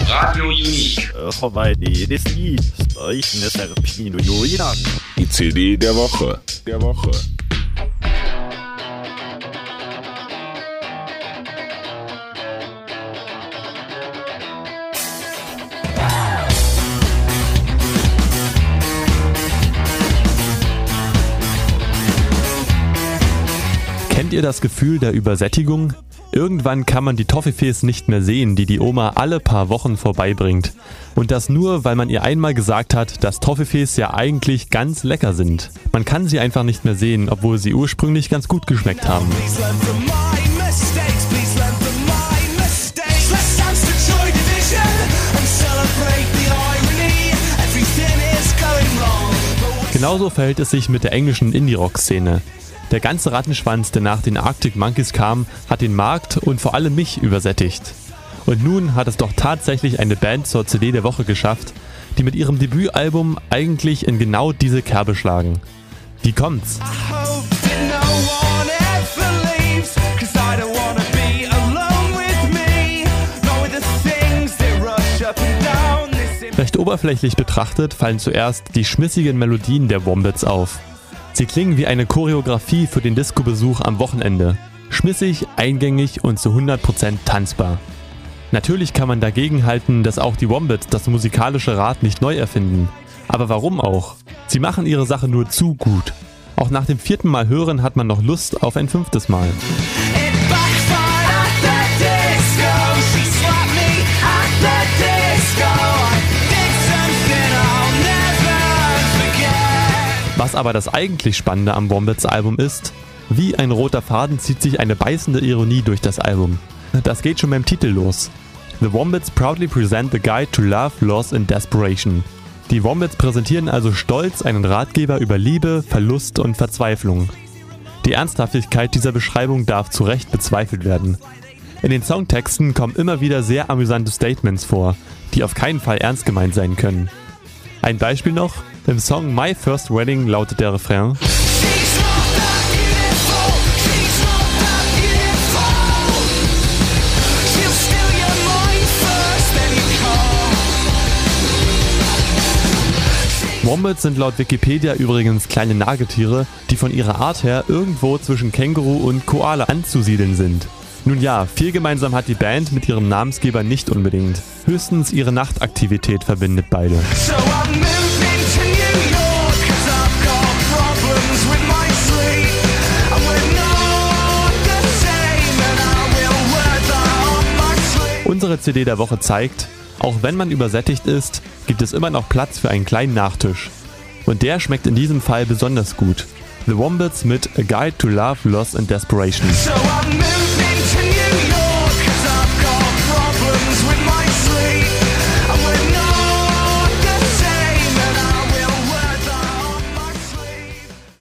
Radio Unique. Die CD der Woche. Kennt ihr das Gefühl der Übersättigung? Irgendwann kann man die Toffifees nicht mehr sehen, die Oma alle paar Wochen vorbeibringt. Und das nur, weil man ihr einmal gesagt hat, dass Toffifees ja eigentlich ganz lecker sind. Man kann sie einfach nicht mehr sehen, obwohl sie ursprünglich ganz gut geschmeckt haben. Genauso verhält es sich mit der englischen Indie-Rock-Szene. Der ganze Rattenschwanz, der nach den Arctic Monkeys kam, hat den Markt und vor allem mich übersättigt. Und nun hat es doch tatsächlich eine Band zur CD der Woche geschafft, die mit ihrem Debütalbum eigentlich in genau diese Kerbe schlagen. Wie kommt's? Recht oberflächlich betrachtet fallen zuerst die schmissigen Melodien der Wombats auf. Sie klingen wie eine Choreografie für den Disco-Besuch am Wochenende. Schmissig, eingängig und zu 100% tanzbar. Natürlich kann man dagegen halten, dass auch die Wombats das musikalische Rad nicht neu erfinden. Aber warum auch? Sie machen ihre Sache nur zu gut. Auch nach dem 4. Mal hören hat man noch Lust auf ein 5. Mal. Was aber das eigentlich Spannende am Wombats-Album ist, wie ein roter Faden zieht sich eine beißende Ironie durch das Album. Das geht schon beim Titel los. The Wombats proudly present the guide to love, loss and desperation. Die Wombats präsentieren also stolz einen Ratgeber über Liebe, Verlust und Verzweiflung. Die Ernsthaftigkeit dieser Beschreibung darf zu Recht bezweifelt werden. In den Songtexten kommen immer wieder sehr amüsante Statements vor, die auf keinen Fall ernst gemeint sein können. Ein Beispiel noch: Im Song My First Wedding lautet der Refrain: Wombats sind laut Wikipedia übrigens kleine Nagetiere, die von ihrer Art her irgendwo zwischen Känguru und Koala anzusiedeln sind. Nun ja, viel gemeinsam hat die Band mit ihrem Namensgeber nicht unbedingt. Höchstens ihre Nachtaktivität verbindet beide. Unsere CD der Woche zeigt, auch wenn man übersättigt ist, gibt es immer noch Platz für einen kleinen Nachtisch. Und der schmeckt in diesem Fall besonders gut. The Wombats mit A Guide to Love, Loss and Desperation. So I'm moving to you.